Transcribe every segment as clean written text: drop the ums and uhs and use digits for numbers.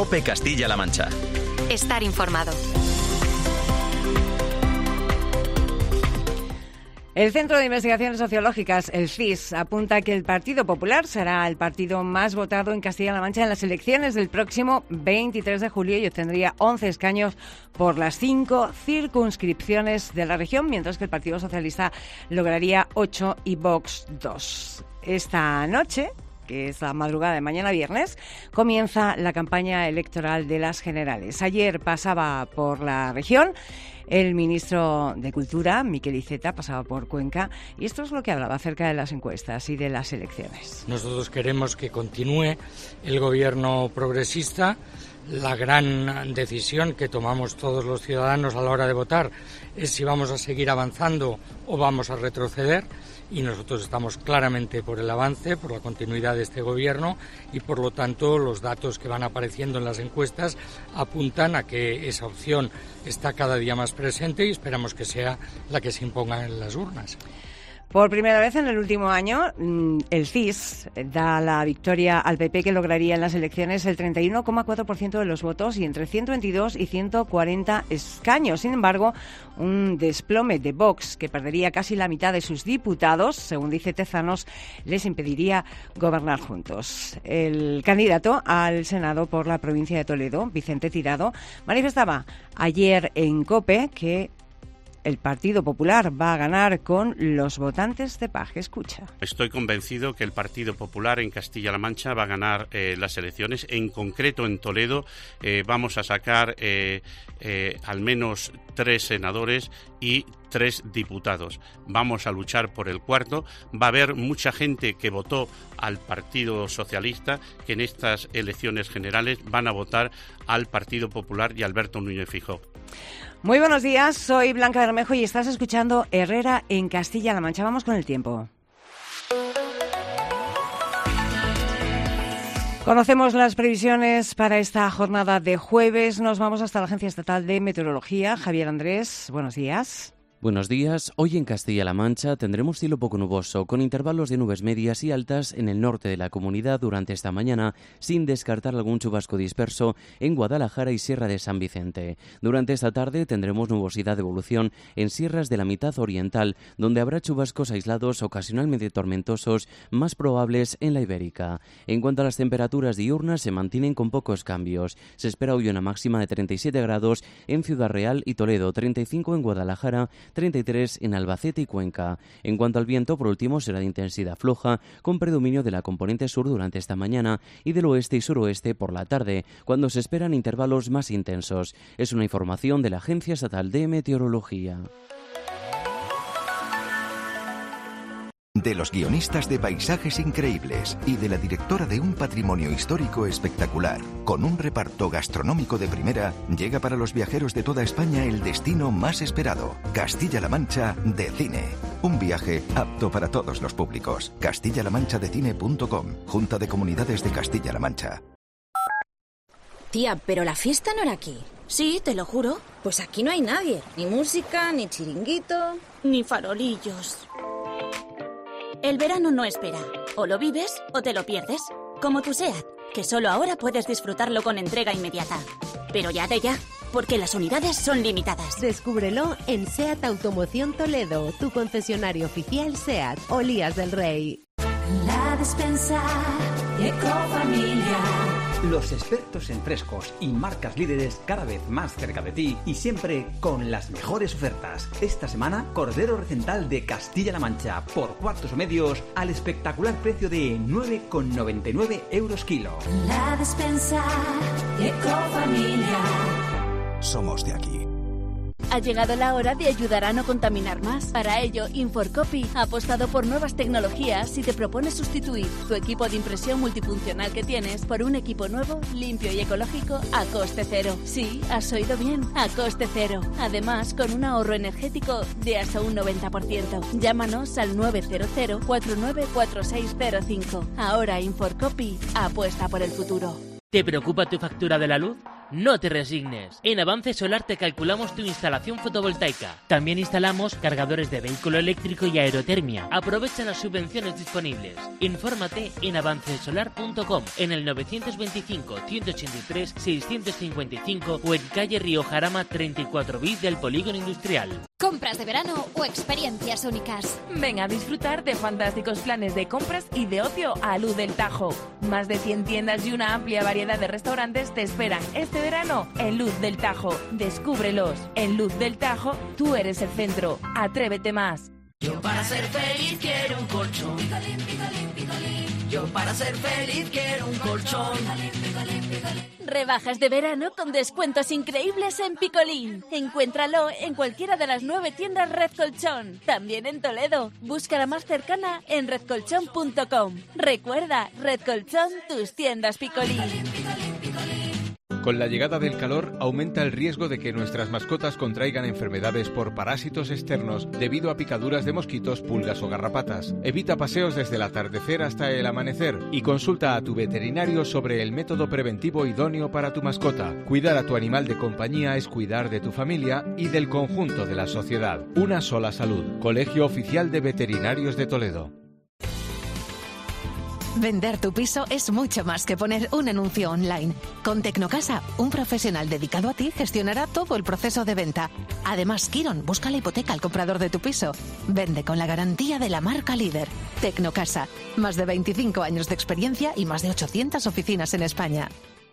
COPE Castilla-La Mancha. Estar informado. El Centro de Investigaciones Sociológicas, el CIS, apunta que el Partido Popular será el partido más votado en Castilla-La Mancha en las elecciones del próximo 23 de julio y obtendría 11 escaños por las 5 circunscripciones de la región, mientras que el Partido Socialista lograría 8 y Vox 2. Esta noche, que es la madrugada de mañana viernes, comienza la campaña electoral de las generales. Ayer pasaba por la región el ministro de Cultura, Miquel Iceta, pasaba por Cuenca, y esto es lo que hablaba acerca de las encuestas y de las elecciones. Nosotros queremos que continúe el gobierno progresista. La gran decisión que tomamos todos los ciudadanos a la hora de votar es si vamos a seguir avanzando o vamos a retroceder, y nosotros estamos claramente por el avance, por la continuidad de este gobierno, y por lo tanto los datos que van apareciendo en las encuestas apuntan a que esa opción está cada día más presente y esperamos que sea la que se imponga en las urnas. Por primera vez en el último año, el CIS da la victoria al PP, que lograría en las elecciones el 31,4% de los votos y entre 122 y 140 escaños. Sin embargo, un desplome de Vox, que perdería casi la mitad de sus diputados, según dice Tezanos, les impediría gobernar juntos. El candidato al Senado por la provincia de Toledo, Vicente Tirado, manifestaba ayer en COPE que el Partido Popular va a ganar con los votantes de Paje. Escucha. Estoy convencido que el Partido Popular en Castilla-La Mancha va a ganar las elecciones. En concreto, en Toledo vamos a sacar al menos 3 senadores y 3 diputados. Vamos a luchar por el cuarto. Va a haber mucha gente que votó al Partido Socialista, que en estas elecciones generales van a votar al Partido Popular y a Alberto Núñez Feijóo. Muy buenos días, soy Blanca Bermejo y estás escuchando Herrera en Castilla-La Mancha. Vamos con el tiempo. Conocemos las previsiones para esta jornada de jueves. Nos vamos hasta la Agencia Estatal de Meteorología. Javier Andrés, buenos días. Buenos días. Hoy en Castilla-La Mancha tendremos cielo poco nuboso, con intervalos de nubes medias y altas en el norte de la comunidad durante esta mañana, sin descartar algún chubasco disperso en Guadalajara y Sierra de San Vicente. Durante esta tarde tendremos nubosidad de evolución en sierras de la mitad oriental, donde habrá chubascos aislados ocasionalmente tormentosos, más probables en la Ibérica. En cuanto a las temperaturas diurnas, se mantienen con pocos cambios. Se espera hoy una máxima de 37 grados en Ciudad Real y Toledo, 35 en Guadalajara, 33 en Albacete y Cuenca. En cuanto al viento, por último, será de intensidad floja, con predominio de la componente sur durante esta mañana y del oeste y suroeste por la tarde, cuando se esperan intervalos más intensos. Es una información de la Agencia Estatal de Meteorología. De los guionistas de Paisajes Increíbles y de la directora de un patrimonio histórico espectacular, con un reparto gastronómico de primera, llega para los viajeros de toda España el destino más esperado, Castilla-La Mancha de Cine. Un viaje apto para todos los públicos. CastillaLaManchaDeCine.com, Junta de Comunidades de Castilla-La Mancha. Tía, pero la fiesta no era aquí. Sí, te lo juro. Pues aquí no hay nadie. Ni música, ni chiringuito, ni farolillos. El verano no espera. O lo vives o te lo pierdes. Como tu SEAT, que solo ahora puedes disfrutarlo con entrega inmediata. Pero ya de ya, porque las unidades son limitadas. Descúbrelo en SEAT Automoción Toledo, tu concesionario oficial SEAT, Olías del Rey. La despensa Ecofamilia. Los expertos en frescos y marcas líderes cada vez más cerca de ti y siempre con las mejores ofertas. Esta semana, cordero recental de Castilla-La Mancha por cuartos o medios al espectacular precio de 9,99 € kilo. La despensa Ecofamilia. Somos de aquí. Ha llegado la hora de ayudar a no contaminar más. Para ello, Inforcopy ha apostado por nuevas tecnologías y te propone sustituir tu equipo de impresión multifuncional que tienes por un equipo nuevo, limpio y ecológico a coste cero. Sí, has oído bien, a coste cero. Además, con un ahorro energético de hasta un 90%. Llámanos al 900 494605. Ahora Inforcopy apuesta por el futuro. ¿Te preocupa tu factura de la luz? No te resignes. En Avance Solar te calculamos tu instalación fotovoltaica. También instalamos cargadores de vehículo eléctrico y aerotermia. Aprovecha las subvenciones disponibles. Infórmate en avancesolar.com, en el 925 183 655 o en calle Río Jarama 34 bis del Polígono Industrial. Compras de verano o experiencias únicas. Ven a disfrutar de fantásticos planes de compras y de ocio a Luz del Tajo. Más de 100 tiendas y una amplia variedad de restaurantes te esperan este verano en Luz del Tajo. Descúbrelos. En Luz del Tajo, tú eres el centro. Atrévete más. Yo para ser feliz quiero un colchón. Yo para ser feliz quiero un colchón. Rebajas de verano con descuentos increíbles en Picolín. Encuéntralo en cualquiera de las 9 tiendas Red Colchón. También en Toledo. Busca la más cercana en redcolchón.com. Recuerda, Red Colchón, tus tiendas Picolín. Con la llegada del calor aumenta el riesgo de que nuestras mascotas contraigan enfermedades por parásitos externos debido a picaduras de mosquitos, pulgas o garrapatas. Evita paseos desde el atardecer hasta el amanecer y consulta a tu veterinario sobre el método preventivo idóneo para tu mascota. Cuidar a tu animal de compañía es cuidar de tu familia y del conjunto de la sociedad. Una sola salud. Colegio Oficial de Veterinarios de Toledo. Vender tu piso es mucho más que poner un anuncio online. Con Tecnocasa, un profesional dedicado a ti gestionará todo el proceso de venta. Además, Quirón busca la hipoteca al comprador de tu piso. Vende con la garantía de la marca líder. Tecnocasa, más de 25 años de experiencia y más de 800 oficinas en España.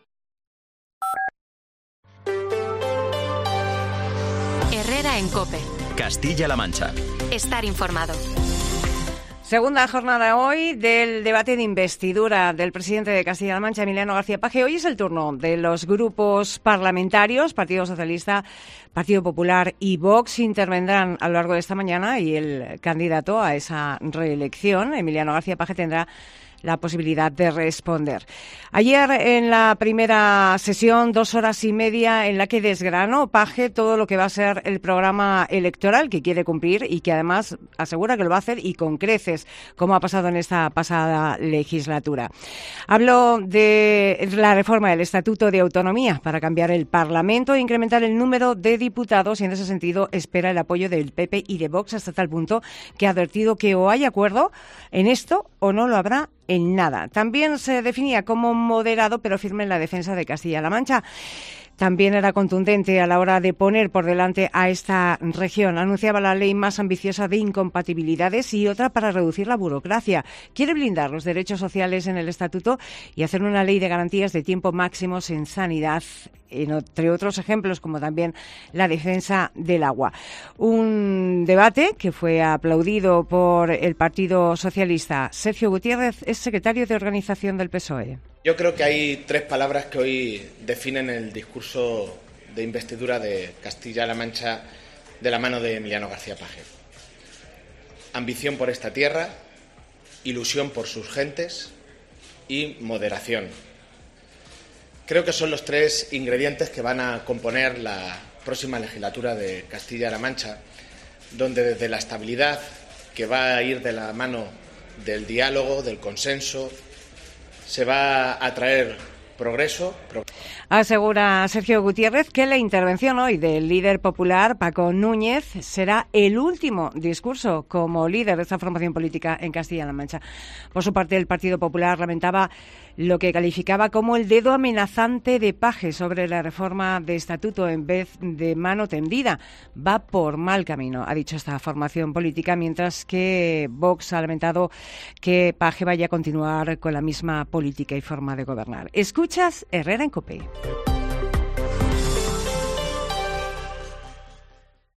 Herrera en COPE. Castilla-La Mancha. Estar informado. Segunda jornada hoy del debate de investidura del presidente de Castilla-La Mancha, Emiliano García Paje. Hoy es el turno de los grupos parlamentarios, Partido Socialista, Partido Popular y Vox. Intervendrán a lo largo de esta mañana y el candidato a esa reelección, Emiliano García Paje, tendrá la posibilidad de responder. Ayer, en la primera sesión, 2 horas y media, en la que desgranó Paje todo lo que va a ser el programa electoral que quiere cumplir y que además asegura que lo va a hacer y con creces, como ha pasado en esta pasada legislatura. Habló de la reforma del Estatuto de Autonomía para cambiar el Parlamento e incrementar el número de diputados y, en ese sentido, espera el apoyo del PP y de Vox hasta tal punto que ha advertido que o hay acuerdo en esto o no lo habrá en nada. También se definía como moderado, pero firme en la defensa de Castilla-La Mancha. También era contundente a la hora de poner por delante a esta región. Anunciaba la ley más ambiciosa de incompatibilidades y otra para reducir la burocracia. Quiere blindar los derechos sociales en el Estatuto y hacer una ley de garantías de tiempo máximos en sanidad, entre otros ejemplos, como también la defensa del agua. Un debate que fue aplaudido por el Partido Socialista. Sergio Gutiérrez es secretario de organización del PSOE. Yo creo que hay 3 palabras que hoy definen el discurso de investidura de Castilla-La Mancha de la mano de Emiliano García Paje. Ambición por esta tierra, ilusión por sus gentes y moderación. Creo que son los 3 ingredientes que van a componer la próxima legislatura de Castilla-La Mancha, donde desde la estabilidad, que va a ir de la mano del diálogo, del consenso, se va a traer progreso. Asegura Sergio Gutiérrez que la intervención hoy del líder popular, Paco Núñez, será el último discurso como líder de esta formación política en Castilla-La Mancha. Por su parte, el Partido Popular lamentaba lo que calificaba como el dedo amenazante de Paje sobre la reforma de estatuto en vez de mano tendida. Va por mal camino, ha dicho esta formación política, mientras que Vox ha lamentado que Paje vaya a continuar con la misma política y forma de gobernar. Escuchas Herrera en COPE.